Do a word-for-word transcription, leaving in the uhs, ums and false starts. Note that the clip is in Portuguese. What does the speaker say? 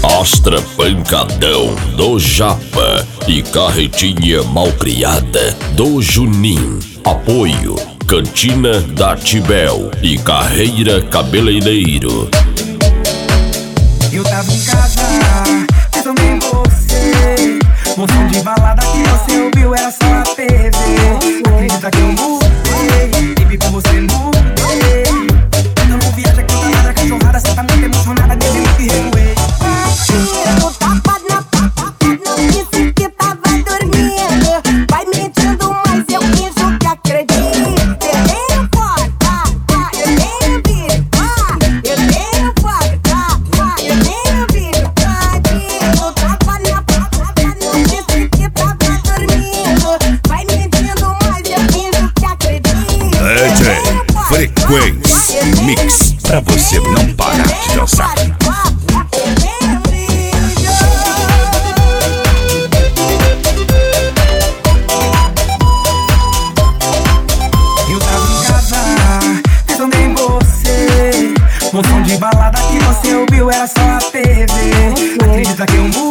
Astra Pancadão do Japa e Carretinha Malcriada do Junim. Apoio Cantina da Tibel e Carreira Cabeleireiro. Eu tava em casa, pensando em você. Um som de balada que você ouviu era só a T V. Acredita que eu mudei, e vi com você mudei. Quando não viaja, canta nada, cachorrada, cê tá muito emocionada, dele no que revoei. Eu tava na pata, não disse que tava dormindo. Vai mentindo, mas eu finjo que acredito. Eu tenho foto, eu tenho vídeo, eu tenho foto, eu tenho vídeo. Eu tava na pata, não disse que tava dormindo. Vai mentindo, mas eu finjo que acredito. D J Frequência Mix, pra você não parar de dançar. Um som de balada que você ouviu era só a T V. Acredita que eu mudei?